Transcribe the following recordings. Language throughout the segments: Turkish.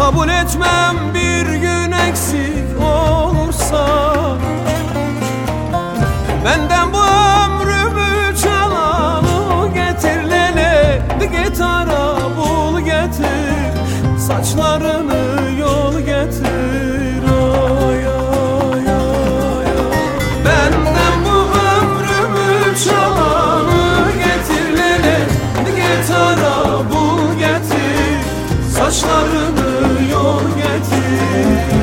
Kabul etmem bir gün eksik olursa. Benden bu ömrümü çalanı getir lele, gitara bul getir, saçlarını yol getir. Ay, ay, ay, ay. Benden bu ömrümü çalanı getir lele, gitara bul getir, saçlarını yol getir.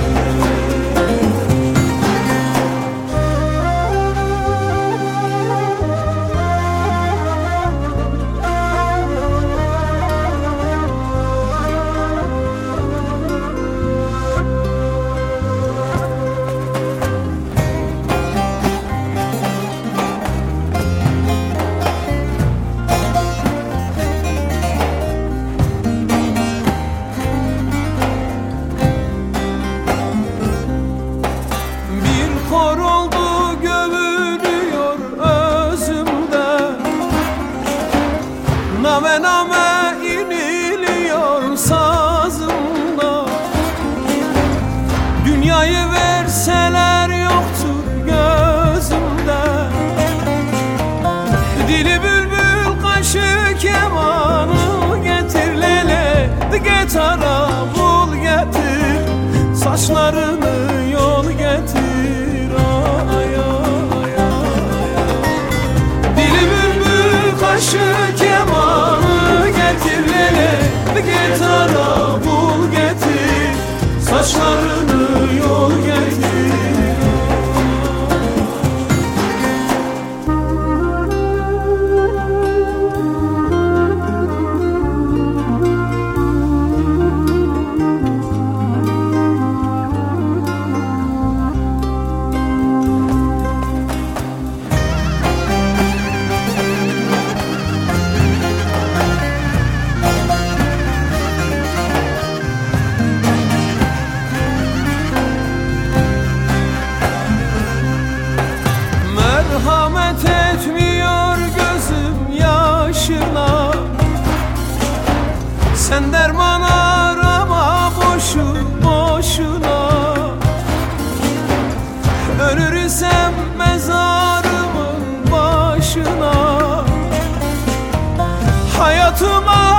Kor oldu gömülüyor özümde, name name iniliyor sazımda. Dünyayı verseler yoktur gözümde, dili bülbül kaşı kemanı getir lele, gitara bul getir, saçlarını yol getir. Kaşı kemanı getir lele, gitara bul getir, saçlarını yol getir. Merhamet etmiyor gözüm yaşına, sen derman arama boşu boşuna. Ölür isem mezarımın başına, hayatıma